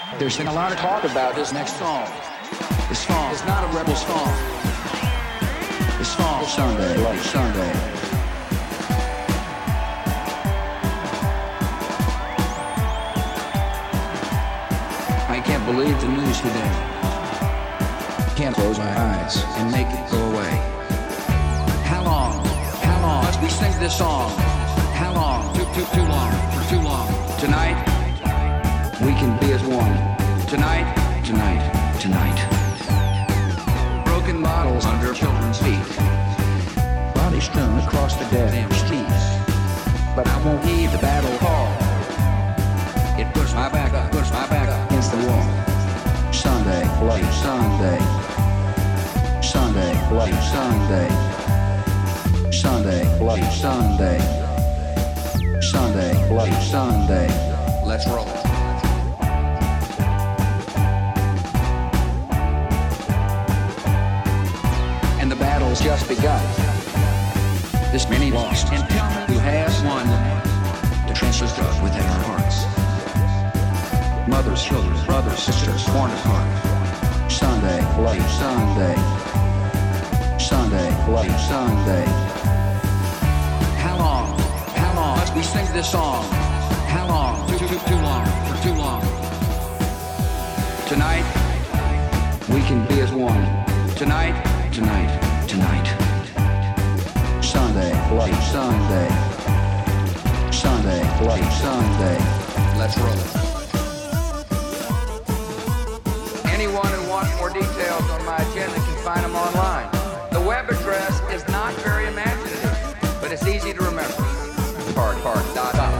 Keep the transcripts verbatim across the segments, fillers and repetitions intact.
There's been a lot of talk about this next song. This song is not a rebel song. This song is Sunday, Bloody Sunday. I can't believe the news today. Can't close my eyes and make it go away. How long? How long must we sing this song? How long? Too, too, too long. For too long. Tonight, we can be as one. Tonight, tonight, tonight. Broken bottles under children's feet. Bodies strewn across the damn streets. But I won't heed the battle call. It puts my back up, puts my back up against the wall. Sunday, bloody Sunday. Sunday, bloody Sunday. Sunday, bloody Sunday. Sunday, bloody Sunday. Let's roll. And the battle's just begun. This many lost, and tell me who has won. The trenches dug within our hearts. Mothers, children, brothers, sisters, torn apart. Sunday, bloody Sunday. Sunday, bloody Sunday. How long? How long must we sing this song? How long? Too, too, too long. For too long. Tonight, we can be as one. Tonight, tonight, tonight. Sunday, bloody Sunday. Sunday, bloody Sunday. Let's roll. Anyone who wants more details on my agenda can find them online. The web address is not very imaginative, but it's easy to remember. Park, park, dot, dot.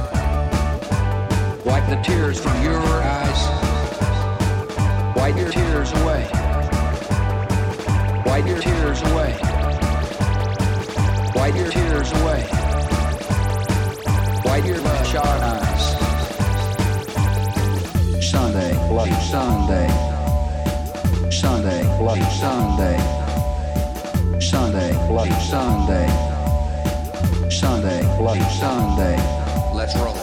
Wipe the tears from your eyes. Wipe your tears away. Wipe your tears away. Wipe your tears away. Wipe your bloodshot eyes. Sunday, bloody Sunday. Sunday, bloody Sunday. Sunday, bloody Sunday. Sunday, bloody Sunday. Let's roll.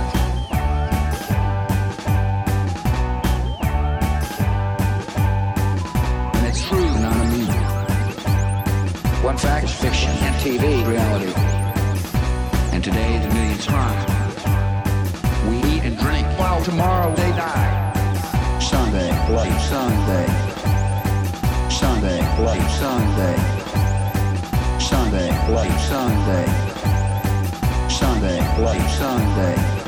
And it's true, not a mean. One fact is fiction and T V reality. And today the millions crime. We eat and drink while tomorrow they die. Sunday, bloody Sunday. Sunday, bloody Sunday. Sunday, bloody Sunday. Sunday, bloody Sunday.